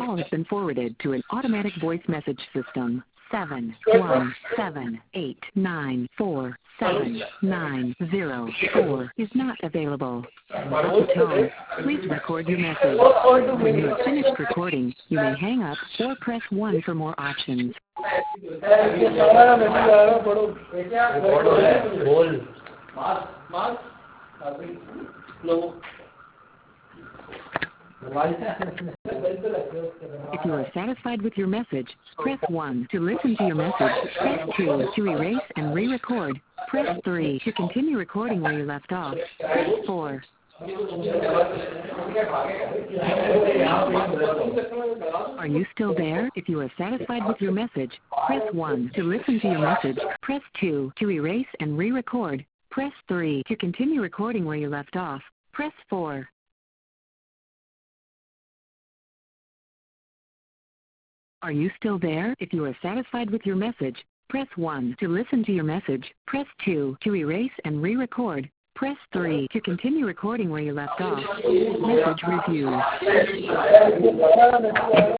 call has been forwarded to an automatic voice message system. 717894790 is not available. At the tone, please record your message. When you have finished recording, you may hang up or press 1 for more options. If you are satisfied with your message, press 1 to listen to your message. Press 2 to erase and re-record. Press 3 to continue recording where you left off. Press 4. Are you still there? If you are satisfied with your message, press 1 to listen to your message. Press 2 to erase and re-record. Press 3 to continue recording where you left off. Press 4. Are you still there? If you are satisfied with your message, press 1 to listen to your message. Press 2 to erase and re-record. Press 3 to continue recording where you left off. Message review.